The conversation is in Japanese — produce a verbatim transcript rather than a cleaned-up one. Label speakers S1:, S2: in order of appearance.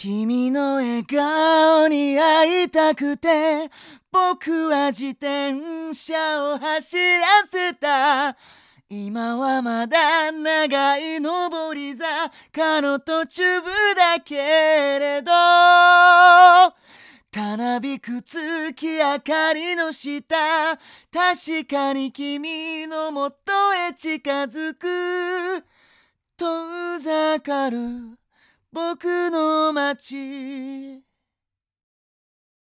S1: 君の笑顔に会いたくて僕は自転車を走らせた。今はまだ長い上り坂の途中だけれど、たなびく月明かりの下、確かに君のもとへ近づく。遠ざかる僕の街。